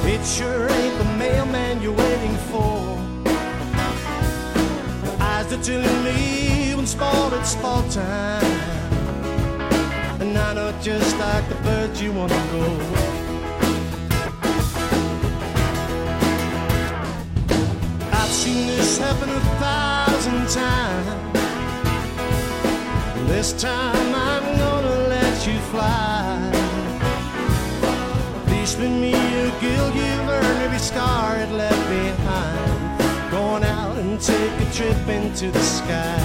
It sure ain't the mailman you're waiting for. Your eyes are telling me when it's fall time. And I know just like the birds you wanna go. I've seen this happen 1,000 times. This time I'm gonna let you fly. Please spin me a guild you've earned every scar it left behind. Going out and take a trip into the sky.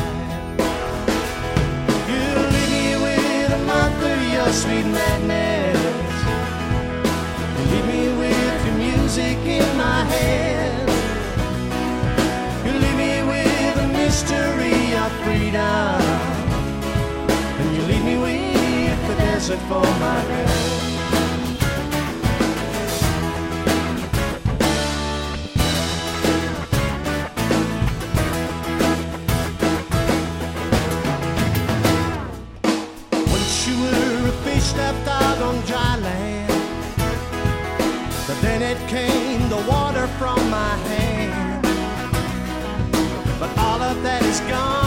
You leave me with a month of your sweet madness. You leave me with your music in my head. You leave me with the mystery of freedom. And you leave me with the desert for my bed. Left out on dry land, but then it came the water from my hand. But all of that is gone.